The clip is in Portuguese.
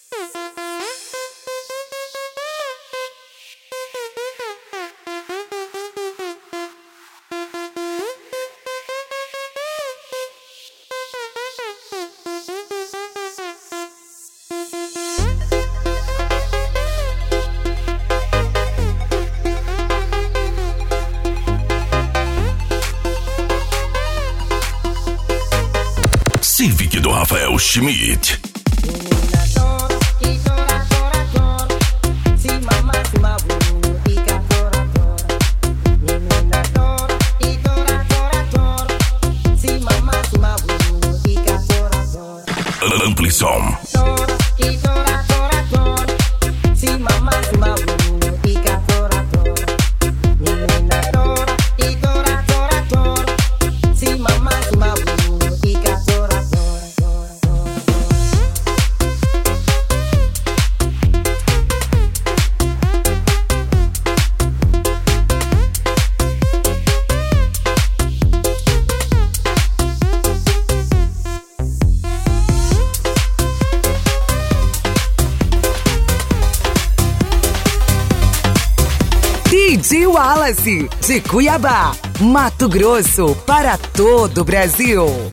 Civic do Rafael Schmidt. Amplison. DJ Wallace, de Cuiabá, Mato Grosso, para todo o Brasil.